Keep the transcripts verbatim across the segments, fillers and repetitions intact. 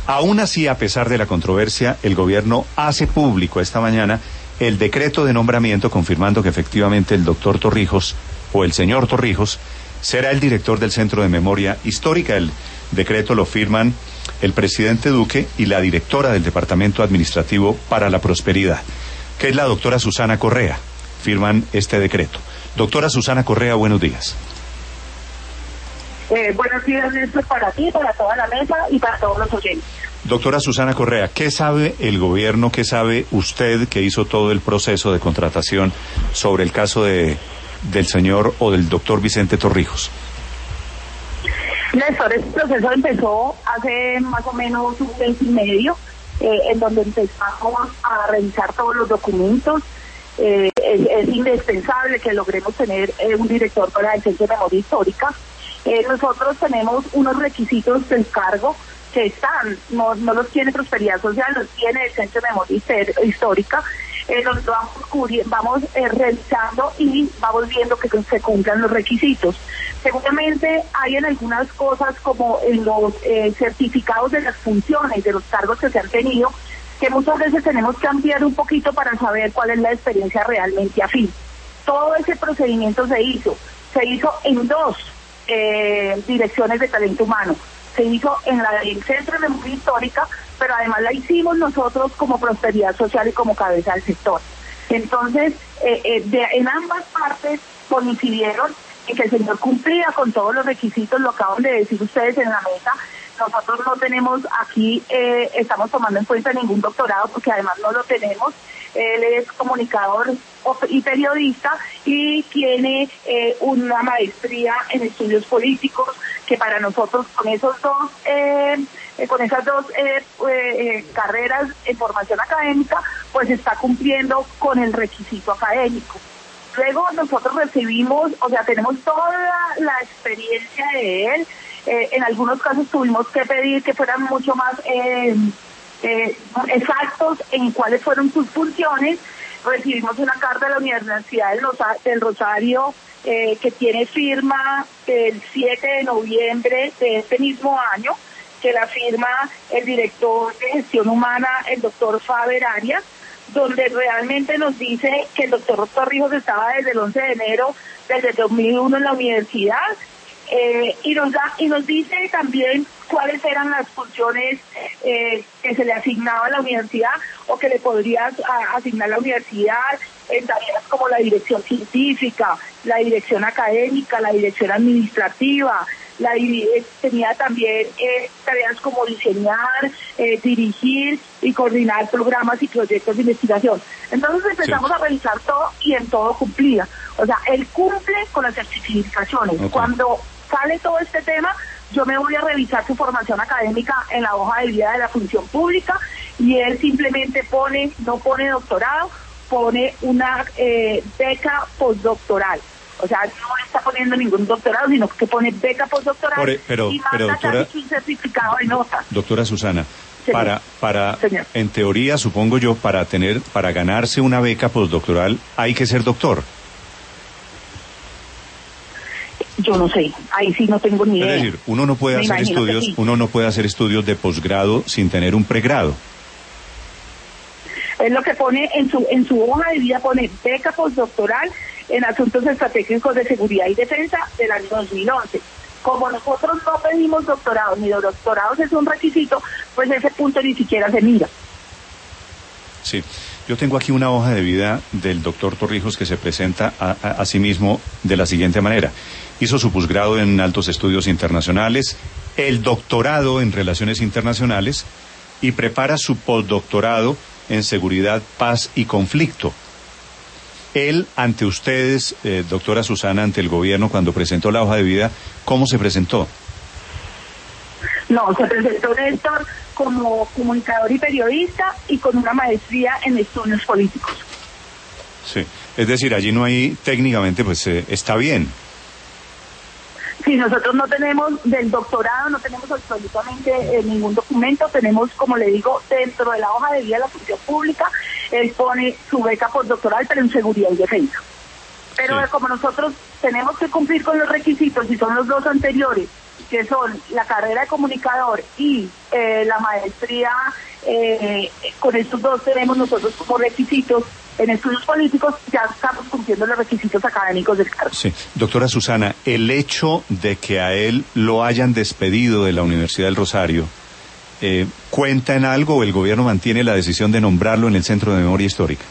Aún así, a pesar de la controversia, el gobierno hace público esta mañana el decreto de nombramiento confirmando que efectivamente el doctor Torrijos, o el señor Torrijos, será el director del Centro de Memoria Histórica. El decreto lo firman el presidente Duque y la directora del Departamento Administrativo para la Prosperidad, que es la doctora Susana Correa. Firman este decreto. Doctora Susana Correa, buenos días. Eh, buenos días, Néstor, para ti, para toda la mesa y para todos los oyentes. Doctora Susana Correa, ¿qué sabe el gobierno, qué sabe usted que hizo todo el proceso de contratación sobre el caso de del señor o del doctor Vicente Torrijos? Néstor, este proceso empezó hace más o menos un mes y medio, eh, en donde empezamos a revisar todos los documentos. Eh, es, es indispensable que logremos tener eh, un director para el Centro de Memoria Histórica. Eh, nosotros tenemos unos requisitos del cargo que están, no, no los tiene Prosperidad Social, los tiene el Centro de Memoria Histórica. Eh, los vamos, vamos eh, revisando y vamos viendo que se cumplan los requisitos. Seguramente hay en algunas cosas, como en los eh, certificados de las funciones, de los cargos que se han tenido, que muchas veces tenemos que ampliar un poquito para saber cuál es la experiencia realmente afín. Todo ese procedimiento se hizo, se hizo en dos eh, direcciones de talento humano. Se hizo en la del Centro de Memoria Histórica, pero además la hicimos nosotros como Prosperidad Social y como cabeza del sector. Entonces, eh, eh, de, en ambas partes coincidieron en que el señor cumplía con todos los requisitos, lo acaban de decir ustedes en la mesa. Nosotros no tenemos aquí, eh, estamos tomando en cuenta ningún doctorado, porque además no lo tenemos. Él es comunicador y periodista y tiene eh, una maestría en estudios políticos, que para nosotros con esos dos eh, eh, con esas dos eh, eh, carreras en formación académica, pues está cumpliendo con el requisito académico. Luego nosotros recibimos, o sea, tenemos toda la experiencia de él. Eh, en algunos casos tuvimos que pedir que fueran mucho más eh, eh, exactos en cuáles fueron sus funciones. Recibimos una carta de la Universidad del Rosario eh, que tiene firma el siete de noviembre de este mismo año, que la firma el director de gestión humana, el doctor Faber Arias, donde realmente nos dice que el doctor Torrijos estaba desde el once de enero desde el dos mil uno en la universidad. Eh, y nos da y nos dice también cuáles eran las funciones eh, que se le asignaba a la universidad o que le podría a, asignar la universidad en tareas como la dirección científica, la dirección académica, la dirección administrativa. La tenía también eh, tareas como diseñar, eh, dirigir y coordinar programas y proyectos de investigación. Entonces empezamos sí. a revisar todo y en todo cumplía. O sea, él cumple con las certificaciones. Okay. Cuando sale todo este tema, yo me voy a revisar su formación académica en la hoja de vida de la función pública y él simplemente pone, no pone doctorado, pone una eh, beca postdoctoral. O sea, no está poniendo ningún doctorado, sino que pone beca postdoctoral Por, pero, y manda pero, doctora, un certificado de nota. Doctora Susana, Señor. para, para Señor. en teoría, supongo yo, para tener, para ganarse una beca postdoctoral, hay que ser doctor. Yo no sé, ahí sí no tengo ni idea. Es decir, uno no puede Me hacer estudios, sí. uno no puede hacer estudios de posgrado sin tener un pregrado. Es lo que pone en su en su hoja de vida, pone beca postdoctoral en asuntos estratégicos de seguridad y defensa del año dos mil once. Como nosotros no pedimos doctorados, ni los doctorados es un requisito, pues ese punto ni siquiera se mira. Sí, yo tengo aquí una hoja de vida del doctor Torrijos que se presenta a, a, a sí mismo de la siguiente manera. Hizo su posgrado en altos estudios internacionales, el doctorado en relaciones internacionales y prepara su postdoctorado en seguridad, paz y conflicto. Él, ante ustedes, eh, doctora Susana, ante el gobierno, cuando presentó la hoja de vida, ¿cómo se presentó? No, se presentó Néstor como comunicador y periodista y con una maestría en estudios políticos. Sí, es decir, allí no hay, técnicamente, pues eh, está bien. Sí, nosotros no tenemos del doctorado, no tenemos absolutamente eh, ningún documento, tenemos, como le digo, dentro de la hoja de vida de la función pública, él pone su beca postdoctoral, pero en seguridad y defensa. Pero sí. como nosotros tenemos que cumplir con los requisitos y son los dos anteriores, que son la carrera de comunicador y eh, la maestría, eh, con estos dos tenemos nosotros como requisitos en estudios políticos, ya estamos cumpliendo los requisitos académicos del cargo. Sí, doctora Susana, el hecho de que a él lo hayan despedido de la Universidad del Rosario, eh, ¿cuenta en algo o el gobierno mantiene la decisión de nombrarlo en el Centro de Memoria Histórica?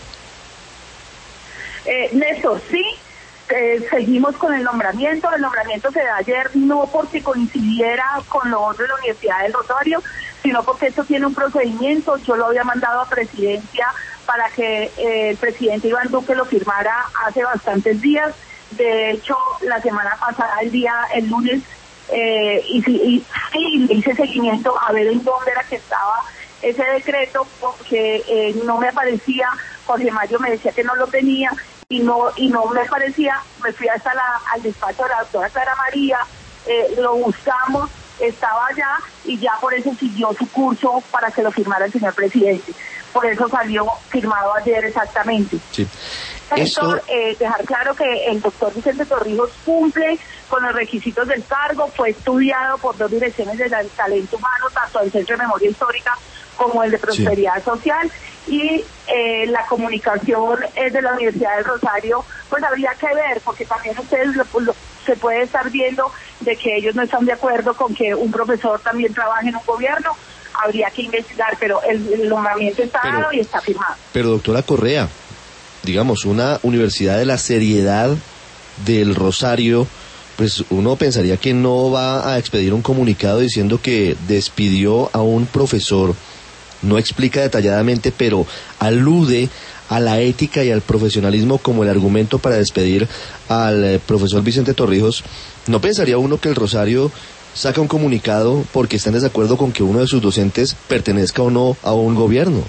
Eh, Néstor, sí, eh, seguimos con el nombramiento. El nombramiento se da ayer no porque coincidiera con lo otro de la Universidad del Rosario, sino porque esto tiene un procedimiento. Yo lo había mandado a presidencia para que eh, el presidente Iván Duque lo firmara hace bastantes días. De hecho, la semana pasada, el día, el lunes, eh, y, y, y le hice seguimiento a ver en dónde era que estaba ese decreto, porque eh, no me aparecía. Jorge Mario me decía que no lo tenía y no y no me parecía. Me fui hasta la, al despacho de la doctora Clara María, eh, lo buscamos, estaba allá y ya por eso siguió su curso para que lo firmara el señor presidente. Por eso salió firmado ayer exactamente. Sí. Esto, eh, dejar claro que el doctor Vicente Torrijos cumple con los requisitos del cargo, fue estudiado por dos direcciones de talento humano, tanto el Centro de Memoria Histórica como el de Prosperidad sí. Social, y eh, la comunicación es de la Universidad del Rosario, pues habría que ver, porque también ustedes lo, lo, se puede estar viendo de que ellos no están de acuerdo con que un profesor también trabaje en un gobierno. Habría que investigar, pero el, el nombramiento está pero, dado y está firmado. Pero doctora Correa, digamos, una universidad de la seriedad del Rosario, pues uno pensaría que no va a expedir un comunicado diciendo que despidió a un profesor. No explica detalladamente, pero alude a la ética y al profesionalismo como el argumento para despedir al eh, profesor Vicente Torrijos. ¿No pensaría uno que el Rosario saca un comunicado porque está en desacuerdo con que uno de sus docentes pertenezca o no a un gobierno?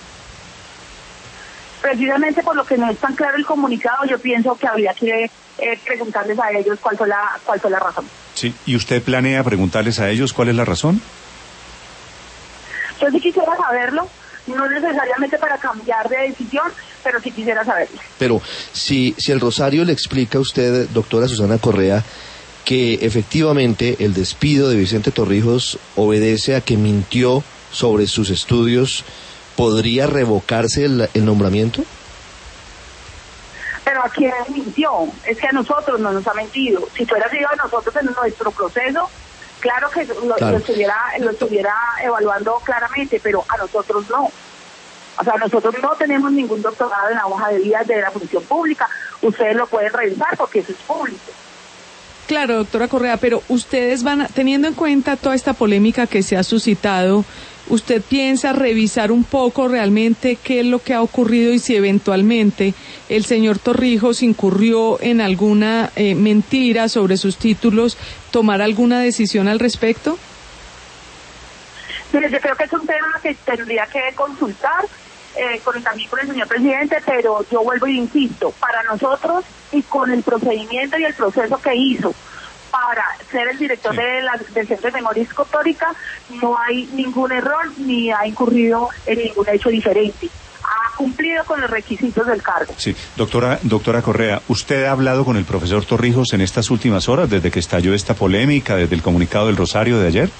Precisamente por lo que no es tan claro el comunicado, yo pienso que habría que eh, preguntarles a ellos cuál fue la cuál fue la razón. Sí, ¿y usted planea preguntarles a ellos cuál es la razón? Yo sí quisiera saberlo, no necesariamente para cambiar de decisión, pero sí quisiera saberlo. Pero si, si el Rosario le explica a usted, doctora Susana Correa, que efectivamente el despido de Vicente Torrijos obedece a que mintió sobre sus estudios, ¿podría revocarse el, el nombramiento? Pero ¿a quién mintió? Es que a nosotros no nos ha mentido. Si fuera sido a nosotros en nuestro proceso, claro que lo, claro. lo estuviera lo estuviera evaluando claramente, pero a nosotros no. O sea, nosotros no tenemos ningún doctorado en la hoja de vida de la función pública. Ustedes lo pueden revisar porque eso es público. Claro, doctora Correa, pero ustedes van, a, teniendo en cuenta toda esta polémica que se ha suscitado, ¿usted piensa revisar un poco realmente qué es lo que ha ocurrido y si eventualmente el señor Torrijos incurrió en alguna eh, mentira sobre sus títulos, tomar alguna decisión al respecto? Mire, yo creo que es un tema que tendría que consultar eh, con, también con el señor presidente, pero yo vuelvo y insisto, para nosotros y con el procedimiento y el proceso que hizo para ser el director sí. de la, del Centro de Memoria Histórica, no hay ningún error ni ha incurrido en ningún hecho diferente. Ha cumplido con los requisitos del cargo. Sí, doctora, doctora Correa, ¿usted ha hablado con el profesor Torrijos en estas últimas horas, desde que estalló esta polémica, desde el comunicado del Rosario de ayer?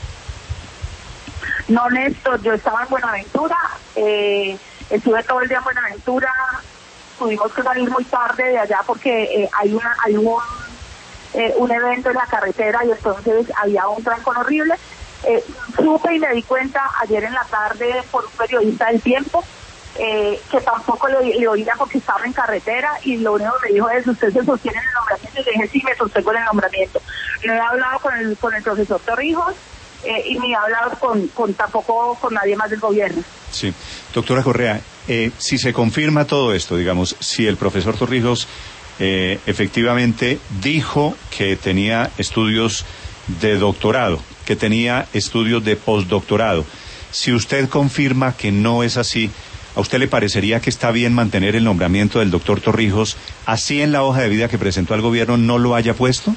No, Néstor, yo estaba en Buenaventura, eh, estuve todo el día en Buenaventura, tuvimos que salir muy tarde de allá porque eh, hay una hay un Eh, un evento en la carretera y entonces había un trancón horrible. Eh, supe y me di cuenta ayer en la tarde por un periodista del Tiempo eh, que tampoco le, le oía porque estaba en carretera y lo único que me dijo es: usted se sostiene en el nombramiento. Y le dije: sí, me sostengo en el nombramiento. No he hablado con el con el profesor Torrijos eh, y ni he hablado con, con tampoco con nadie más del gobierno. Sí, doctora Correa, eh, si se confirma todo esto, digamos, si el profesor Torrijos Eh, efectivamente dijo que tenía estudios de doctorado, que tenía estudios de postdoctorado. Si usted confirma que no es así, ¿a usted le parecería que está bien mantener el nombramiento del doctor Torrijos así en la hoja de vida que presentó al gobierno no lo haya puesto?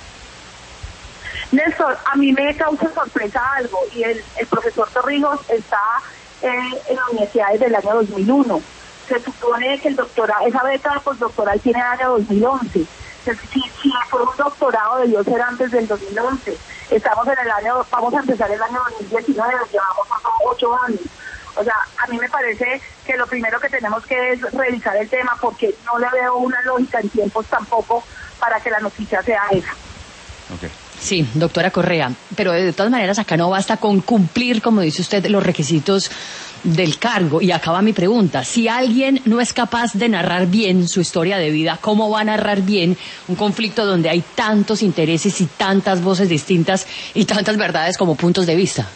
Néstor, a mí me causa sorpresa algo, y el, el profesor Torrijos está eh, en la universidad desde el año dos mil uno. Se supone que el doctorado, esa beca postdoctoral tiene el año dos mil once. Si, si fue un doctorado debió ser antes del dos mil once. Estamos en el año, vamos a empezar el año dos mil diecinueve, llevamos ocho años. O sea, a mí me parece que lo primero que tenemos que es revisar el tema, porque no le veo una lógica en tiempos tampoco para que la noticia sea esa. Okay. Sí, doctora Correa, pero de todas maneras acá no basta con cumplir, como dice usted, los requisitos del cargo. Y acaba mi pregunta: si alguien no es capaz de narrar bien su historia de vida, ¿cómo va a narrar bien un conflicto donde hay tantos intereses y tantas voces distintas y tantas verdades como puntos de vista?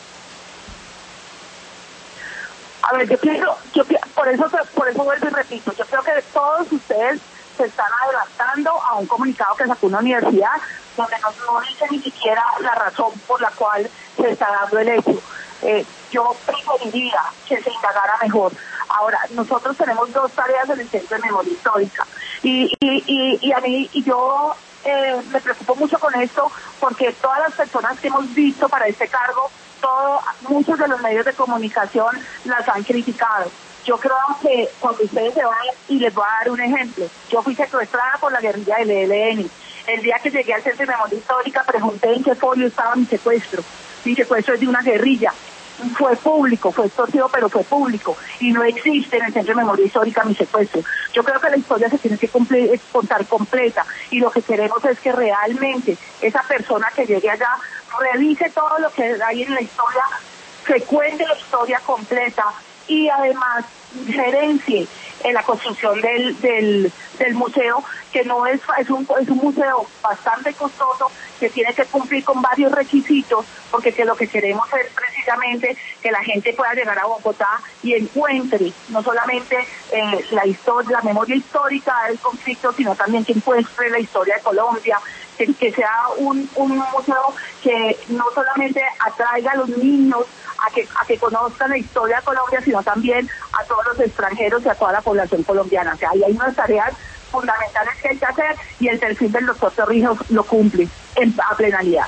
A ver, yo pienso, yo pi- por eso por eso vuelvo y repito, yo creo que todos ustedes se están adelantando a un comunicado que sacó una universidad donde no, no dice ni siquiera la razón por la cual se está dando el hecho. Eh, yo preferiría que se indagara mejor. Ahora, nosotros tenemos dos tareas en el Centro de Memoria Histórica y, y, y, y a mí, y yo eh, me preocupo mucho con esto, porque todas las personas que hemos visto para este cargo, todo, muchos de los medios de comunicación las han criticado. Yo creo que cuando ustedes se vayan, y les voy a dar un ejemplo, yo fui secuestrada por la guerrilla del E L N. El día que llegué al Centro de Memoria Histórica pregunté en qué folio estaba mi secuestro. Mi secuestro es de una guerrilla. Fue público, fue extorsivo, pero fue público. Y no existe en el Centro de Memoria Histórica mi secuestro. Yo creo que la historia se tiene que cumplir, contar completa. Y lo que queremos es que realmente esa persona que llegue allá revise todo lo que hay en la historia, se cuente la historia completa y además gerencie en la construcción del, del, del museo, que no es, es un, es un museo bastante costoso, que tiene que cumplir con varios requisitos, porque que lo que queremos es precisamente que la gente pueda llegar a Bogotá y encuentre no solamente eh, la historia, la memoria histórica del conflicto, sino también que encuentre la historia de Colombia, que, que sea un, un museo que no solamente atraiga a los niños a que, a que conozcan la historia de Colombia, sino también a todos los extranjeros y a toda la población colombiana. O sea, ahí hay unas tareas fundamentales que hay que hacer, y el perfil del doctor Torrijos lo cumple en, a plenalidad.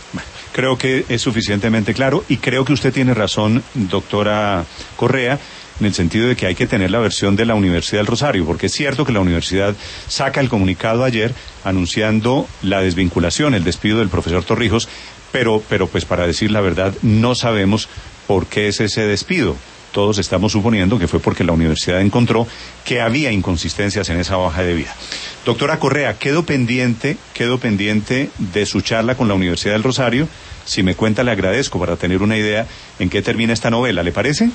Creo que es suficientemente claro, y creo que usted tiene razón, doctora Correa, en el sentido de que hay que tener la versión de la Universidad del Rosario, porque es cierto que la universidad saca el comunicado ayer anunciando la desvinculación, el despido del profesor Torrijos, pero, pero pues para decir la verdad, no sabemos por qué es ese despido. Todos estamos suponiendo que fue porque la universidad encontró que había inconsistencias en esa hoja de vida. Doctora Correa, quedo pendiente, quedo pendiente de su charla con la Universidad del Rosario. Si me cuenta, le agradezco, para tener una idea en qué termina esta novela. ¿Le parece?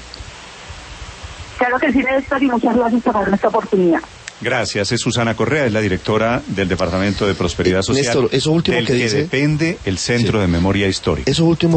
Claro que sí, Néstor, y muchas gracias por darme esta oportunidad. Gracias. Es Susana Correa, es la directora del Departamento de Prosperidad Social, Néstor, eso último del que que dice, depende el Centro sí. de Memoria Histórica. Eso último